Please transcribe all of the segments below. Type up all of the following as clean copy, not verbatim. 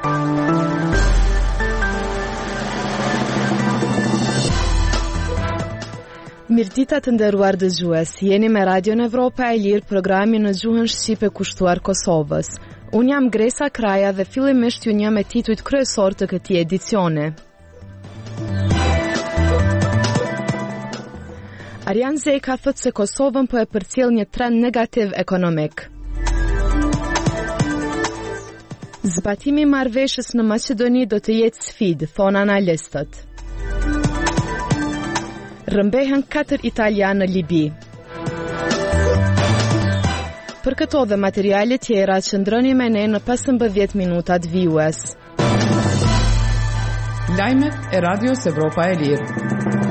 Mirëdita të nderuar dëgjues, jeni me Radion Evropa e Lirë, programi në gjuhën shqipe kushtuar Kosovës. Unë jam Gresa Kraja dhe fillimisht ju njeh me titujt kryesor të këtij edicioni. Arjan Zeka thot se Kosovën po e përcjell një trend negativ ekonomik. Zbatimi i marrëveshjes në Maqedoni do të jetë sfidë, thon analistët. Rëmbehen 4 italianë në Libi. Për këto dhe materiale tjera, qëndroni me ne në 15 minutat vijues. Lajmet e Radios Evropa e Lirë.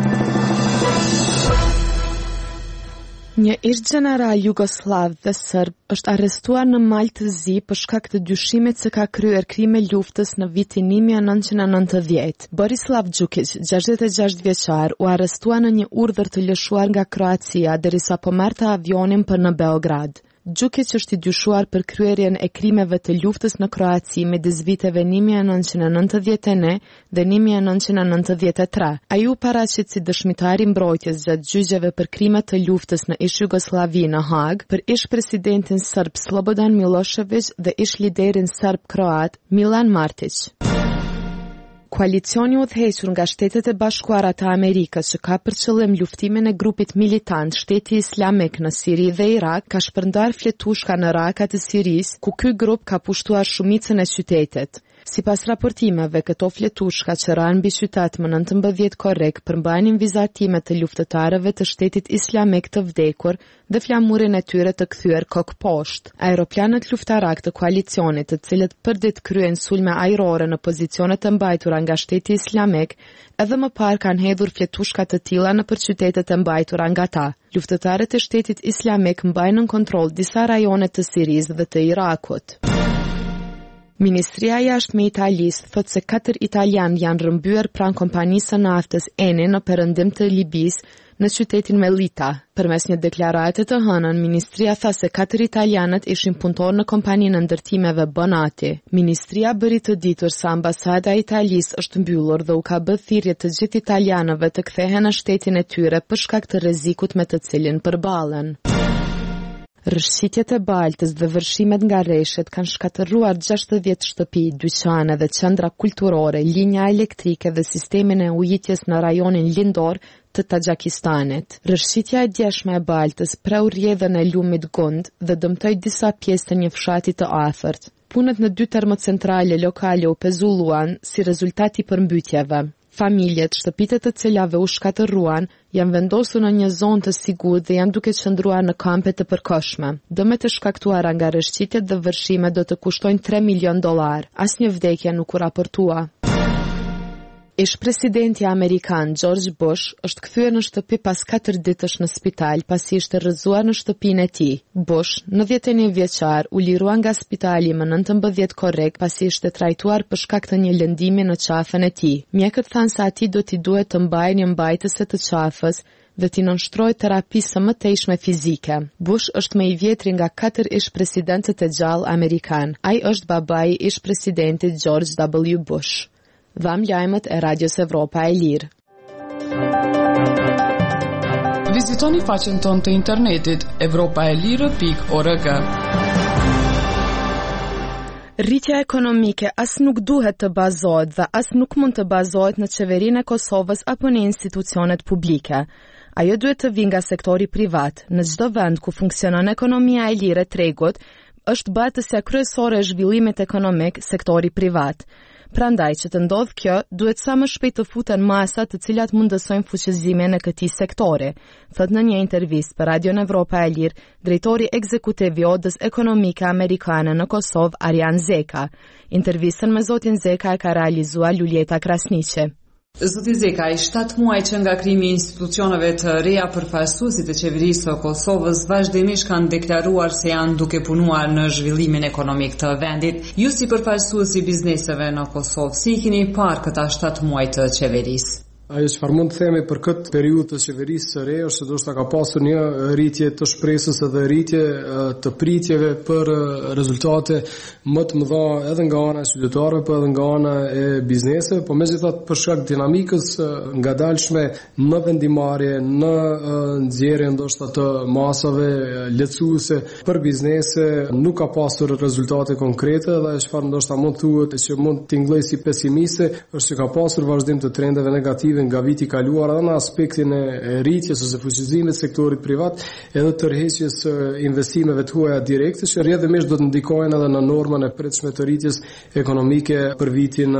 Një ish gjeneral jugoslav dhe serb është arrestuar në Mal të Zi për shkak të dyshimit se ka kryer krime luftës në vitin 1990. Borislav Đukić, 66 vjeçar, u arrestua në një urdhër të lëshuar nga Kroacia derisa po merrte avionin për në Beograd. Đukić është i dyshuar për kryerjen e krimeve të luftës në Kroaci midis viteve 1991 dhe 1993. Ai u paraqit si dëshmitar i mbrojtjes gjatë gjyqjeve për krime të luftës në ish Jugosllavi në Hag për ish presidentin serb Slobodan Milošević dhe ish liderin serb kroat Milan Martić. Koalicioni udhëhequr nga Shtetet e Bashkuara të Amerikës që ka për qëllim luftimin e grupit militant Shteti Islamik në Siri dhe Irak ka shpërndar fletushka në rakat e Sirisë, ku ky grup ka pushtuar shumicën e qytetit. Sipas raportimeve, këto fletushka që ranë mbi qytet më 19 korrik përmbajnin vizatime të luftëtarëve të Shtetit Islamik të vdekur dhe flamurin e tyre të kthyer kokë poshtë. Aeroplanet luftarak të koalicionit, të cilët përdit kryen sulme ajrore në pozicionet të mbajtura nga Shteti Islamik, edhe më parë kanë hedhur fletushka të tilla nëpër qytetet e mbajtura nga ta. Luftëtarët e Shtetit Islamik mbajnë në kontroll disa rajone të Sirisë dhe të Irakut. Ministria e Jashtme e Italisë thot se 4 italianë janë rrëmbyer pranë kompanisë së naftës Eni në perëndim të Libisë në qytetin Mellita. Përmes një deklarate të hënën, ministria tha se 4 italianët ishin punëtorë në kompaninë e ndërtimeve Bonati. Ministria bëri të ditur se ambasada e Italisë është mbyllur dhe u ka bërë thirrje të gjithë italianëve të kthehen në shtetin e tyre për shkak të rrezikut me të cilin përballen. Rrshqitjet e Baltës dhe vërshimet nga rreshet kanë shkatërruar 60 shtëpi, dyqane dhe qendra kulturore, linja elektrike dhe sistemin e ujitjes në rajonin lindor të Taxhikistanit. Rrshqitja e djeshme e Baltës preu rrjedhën e lumit Gund dhe dëmtoi disa pjesë të një fshati të afërt. Punët në 2 termocentrale lokale u pezulluan si rezultat i përmbytjeve. Familjet, shtëpitë të cilave u shkatërruan, janë vendosur në një zonë të sigurt dhe janë duke qëndruar në kampe të përkohshme. Dëmet e shkaktuara nga rrshqitjet dhe vërshimet do të kushtojnë $3 milion. Asnjë vdekje nuk u raportua. Ish presidenti amerikan George Bush është kthyer në shtëpi pas 4 ditësh në spital pasi ishte rrëzuar në shtëpinë e tij. Bush, 91 vjeçar, u lirua nga spitali më 19 korrik pasi ishte trajtuar për shkak të një lëndimi në qafën e tij. Mjekët thanë se atij do t'i duhet të mbajë një mbajtëse të qafës dhe t'i nënshtrojë terapisë së mëtejshme fizike. Bush është më i vjetri nga 4 ish presidentët e gjallë amerikan. Ai është babai i ish presidentit George W. Bush. Dham lajmet e Radios Evropa e Lirë. Vizitoni faqen tonë të internetit evropaelire.org. Rritja ekonomike as nuk duhet të bazohet dhe as nuk mund të bazohet në qeverinë e Kosovës apo në institucionet publike. Ajo duhet të vijë nga sektori privat. Në çdo vend ku funksionon ekonomia e lirë e tregut, është batësja kryesore e zhvillimit ekonomik sektori privat. Prandaj që të ndodh kjo, duhet sa më shpejt të futen masa të cilat mundësojnë fuqizimin e këtij sektori, thot në një intervistë për Radion Evropa e Lirë, drejtori ekzekutiv i Odës Ekonomike Amerikane në Kosovë, Arjan Zeka. Intervistën me zotin Zeka e ka realizuar Luljeta Krasniqi. Zoti Zeka, i 7 muaj që nga krimi i institucioneve të reja përfaqësuesit e qeverisë së Kosovës vazhdimisht kanë deklaruar se janë duke punuar në zhvillimin ekonomik të vendit. Ju si përfaqësues i bizneseve në Kosovë, si i keni parë këta 7 muaj të qeverisë? Ajo çfarë mund të themi për këtë periudhë të qeverisë së re është se ndoshta ka pasur një rritje të shpresës edhe rritje të pritjeve për rezultate më të mëdha edhe nga ana e qytetarëve, po edhe nga ana e bizneseve, po megjithatë për shkak dinamikës ngadalshme në vendimarrje, në nxjerrje ndoshta të masave lehtësuese për biznese, nuk ka pasur rezultate konkrete dhe çfarë ndoshta mund thuhet që mund të tingëlloj si pesimiste është që ka pasur vazhdim të trendeve negative nga viti i kaluar edhe në aspektin e rritjes ose fuqizimit të sektorit privat edhe tërheqjes investimeve të huaja direkte që rrjedhimisht do të ndikojnë edhe në normën e pritshme të rritjes ekonomike për vitin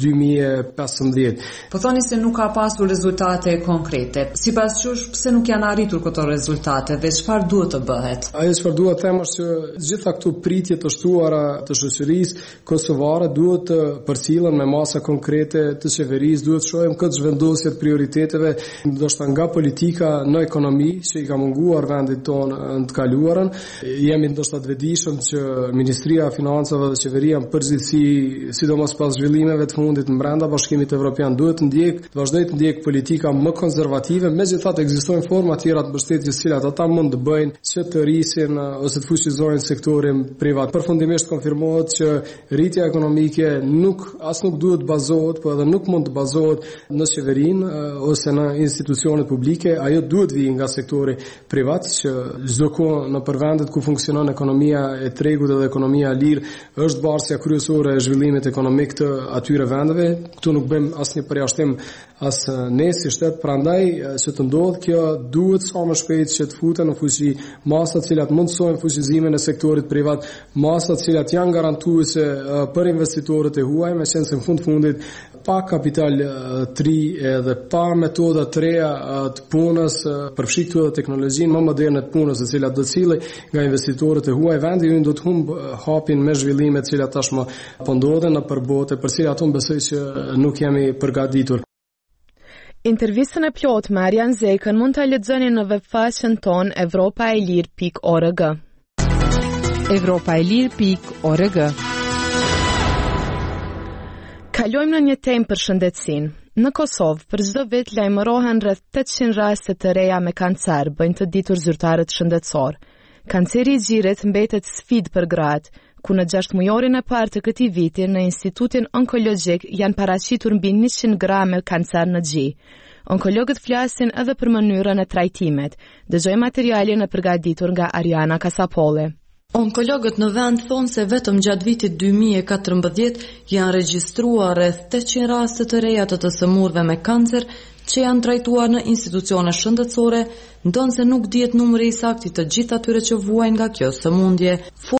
2015. Po thoni se nuk ka pasur rezultate konkrete. Sipas jush pse nuk janë arritur këto rezultate dhe çfarë duhet të bëhet? Ajo çfarë duhet të them është që gjitha këto pritje të shtuara të shoqërisë kosovare duhet të përcillen me masa konkrete të qeverisë, duhet të shohim këtë zhvendosje të prioriteteve, ndoshta nga politika në ekonomi që i ka munguar vendit tonë në të kaluarën. Jemi ndoshta të vetëdijshëm që Ministria e Financave dhe qeveria në përgjithësi, sidomos pas zhvillimeve të fundit brenda Bashkimit Evropian, duhet të vazhdojë të ndjek politika më konservative, megjithatë ekzistojnë forma tjera të mbështetjes të cilat ata mund të bëjnë që të rrisin ose të fuqizojnë sektorin privat. Përfundimisht konfirmohet që rritja ekonomike nuk duhet të bazohet, po edhe nuk mund të bazohet në qeverinë ose në institucionet publike, ajo duhet vijë nga sektori privat, që çdo kohë në vendet ku funksionon ekonomia e tregut dhe ekonomia e lirë është barsja kryesore e zhvillimit ekonomik të atyre vendeve. Këtu nuk bëjmë asnjë përjashtim as ne si shtet, prandaj që të ndodhë kjo duhet sa më shpejt që të futen në fuqi masat të cilat mundsojnë fuqizimin e sektorit privat, masat të cilat janë garantuese për investitorët e huaj, me qenë se në fundit pa kapital të ri edhe pa metoda të reja të punës, përfshi këtu edhe teknologjinë më moderne të punës, e cilat do të cilë nga investitorët e huaj, vendi do të humbë hapin me zhvillimet të cilat tashmë po ndodhen nëpër botë, për cilat unë besoj që nuk jemi përgatitur. Intervistën e plot me Arjan Zekën mund ta lexoni në webfaqen tonë evropaelir.org. evropaelir.org. Kalojmë në një temë për shëndetësinë. Në Kosovë, për çdo vit lajmërohen rreth 800 raste të reja me kancer, bëjnë të ditur zyrtarët shëndetësor. Kanceri i gjirit mbetet sfidë për gratë, ku në 6 mujorin e parë të këtij viti në Institutin Onkologjik janë paraqitur mbi 100 grame kancer në gjë. Onkologët flasin edhe për mënyrën e trajtimit. Dëgjojmë materialin e përgatitur nga Ariana Kasapolli. Onkologët në vend thonë se vetëm gjatë vitit 2014 janë regjistruar rreth 800 raste të reja të sëmurëve me kancer që janë trajtuar në institucione shëndetësore, ndonse nuk dihet numri i saktë të gjithë atyre që vuajnë nga kjo sëmundje.